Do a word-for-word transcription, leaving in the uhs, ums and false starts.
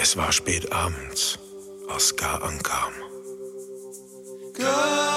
Es war spät abends, als Ska ankam. Go!